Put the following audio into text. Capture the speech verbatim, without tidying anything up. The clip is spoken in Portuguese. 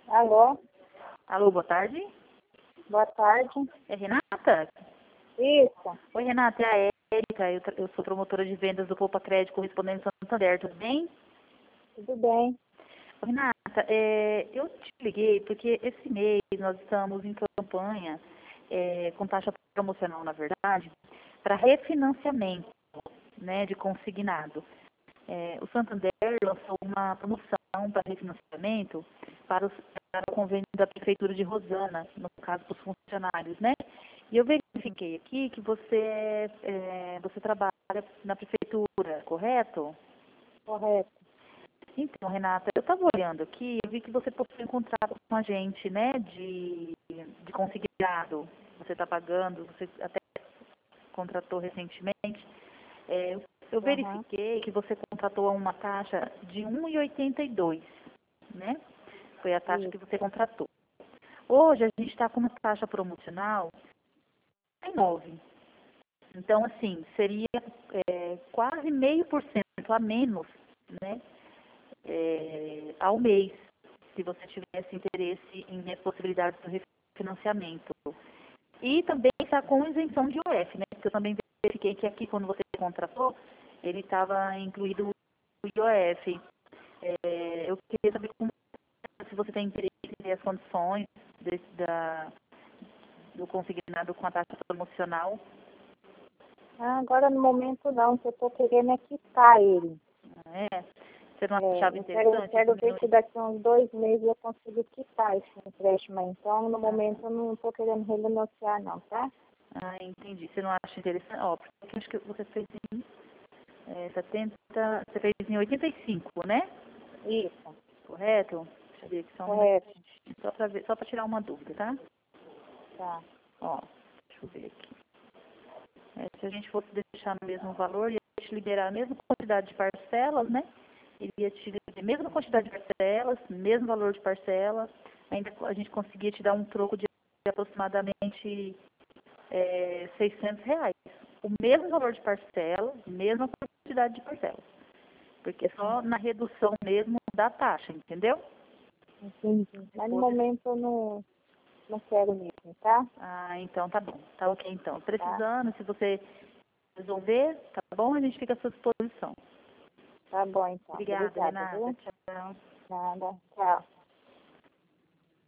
Alô, Alô, boa tarde. boa tarde. É Renata? Isso, Oi, Renata, é a Érica. Eu, tra- eu sou promotora de vendas do Poupa Crédito correspondente Santander, tudo bem? tudo bem? Ô, Renata, é, eu te liguei porque esse mês nós estamos em campanha é, com taxa promocional, na verdade, para refinanciamento, né, de consignado. É, o Santander lançou uma promoção para refinanciamento para, os, para o convênio da Prefeitura de Rosana, no caso para os funcionários, né? E eu verifiquei aqui que você, é, você trabalha na Prefeitura, correto? Correto. Então, Renata, eu estava olhando aqui, eu vi que você possui um contrato com a gente, né, de, de consignado. Você está pagando, você até contratou recentemente. É, eu eu Aham. verifiquei que você contratou a uma taxa de um vírgula oitenta e dois, né? Foi a taxa Isso. que você contratou. Hoje a gente está com uma taxa promocional em nove. Então, assim, seria é, quase meio por cento a menos, né? É, ao mês, se você tivesse interesse em as possibilidades do refinanciamento. E também está com isenção de I O F, né? Porque eu também verifiquei que aqui, quando você contratou, ele estava incluído o I O F. É, eu queria saber como, se você tem interesse em ver as condições desse, da, do consignado com a taxa promocional. Ah, agora no momento não, que eu estou querendo é quitar ele. É, você não É, achava eu quero, eu interessante quero ver diminuir? se daqui a uns dois meses eu consigo quitar esse empréstimo. Então, no momento eu não estou querendo renegociar não, tá? Ah, entendi. Você não acha interessante? Ó, porque eu acho que você fez em é, setenta, você fez em oitenta e cinco, né? Isso, Correto? Deixa eu ver aqui só um minuto. correto. Só para ver, só para tirar uma dúvida, tá? Tá. Ó, deixa eu ver aqui. É, se a gente fosse deixar no mesmo valor, ia te liberar a mesma quantidade de parcelas, né? Iria te liberar a mesma quantidade de parcelas, mesmo valor de parcela. Ainda a gente conseguia te dar um troco de aproximadamente é, seiscentos reais. O mesmo valor de parcela, mesma quantidade de parcelas. Porque é só na redução mesmo da taxa, entendeu? Entendi. Se Mas no fosse momento eu não, não quero mesmo, tá? Ah, então tá bom. Tá ok, então. Tá? Precisando, se você resolver, tá bom? A gente fica à sua disposição. Tá bom então. Obrigada, Obrigada, Renata. viu? Tchau. Nada. Tchau.